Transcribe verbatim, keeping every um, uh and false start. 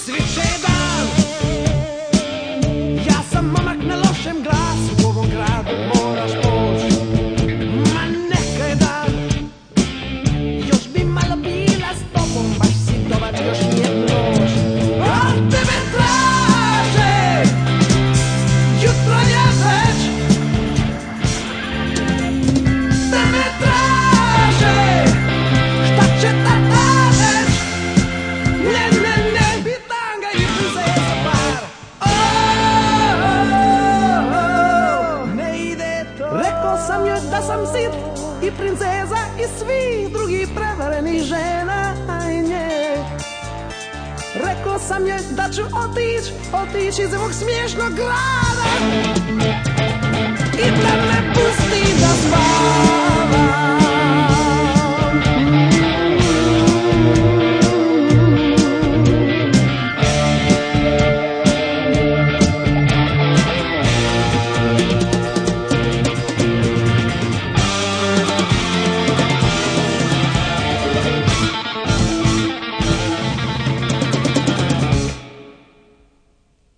sviće dan. Ja sam momak na lošem glasu, u ovom gradu moraš poći. Ma neka je dan, još bi malo bila s tobom, baš si dobar, još nijednu noć. Od tebe traže, jutro je već. Tebe traže, šta će tata reć? Ne, ne, ne, bitanga i princeza par. Oh, oh, oh, ne ide to. Rekao sam joj da sam sit i princeza i svi drugi prevareni žena i nje. Rekao sam joj da ću otić, otić iz ovog smiješnog grada i da me pusti da spavam.